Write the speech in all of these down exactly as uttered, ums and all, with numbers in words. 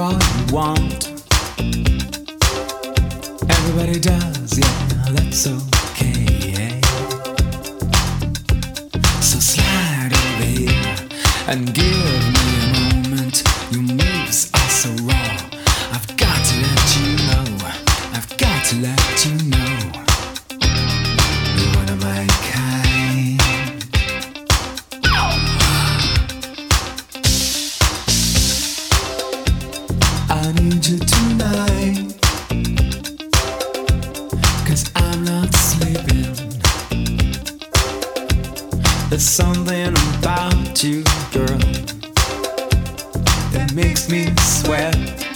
all you want. Everybody does, yeah, that's okay. So slide over here and give me a moment. Your moves are so raw. I've got to let you know. I've got to let you know. You're one of my kind. I need you tonight, 'cause I'm not sleeping. There's something about you, girl, that makes me sweat.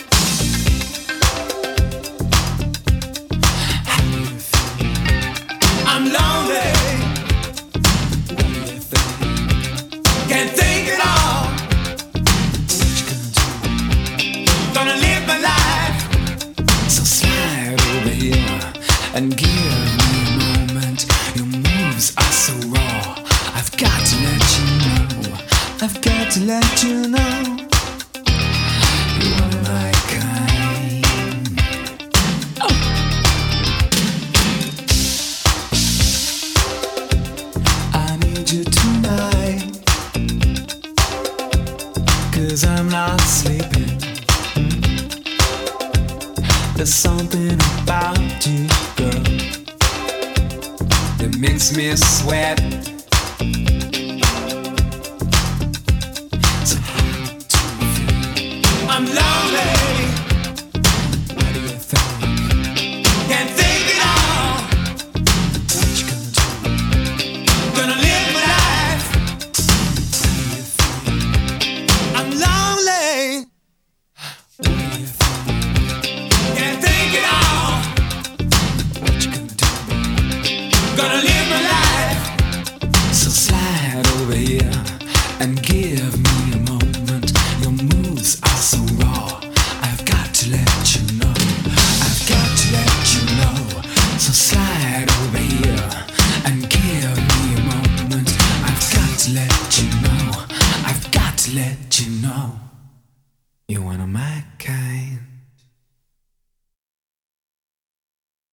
How do you feel? I'm lonely. What do you think? Can't think at all. What you gonna do? Gonna live my life. So slide over here and give me a moment. Your moves are so raw. I've got to let you know. I've got to let you know. You're one of my kind. Oh. I need you tonight, 'cause I'm not sleeping. There's something about you, girl, that makes me sweat. So how do you feel? I'm lonely. What do you think? Can't think at all. What you gonna do? Gonna live my life. How do you feel? I'm lonely. What do you think? Can't think at all. What you gonna do? Gonna live my life. So slide over here and give me a moment. Your moves are so raw. I've got to let you know. I've got to let you know. So slide over here and give me a moment. I've got to let you know. I've got to let you know. You're one of my kind.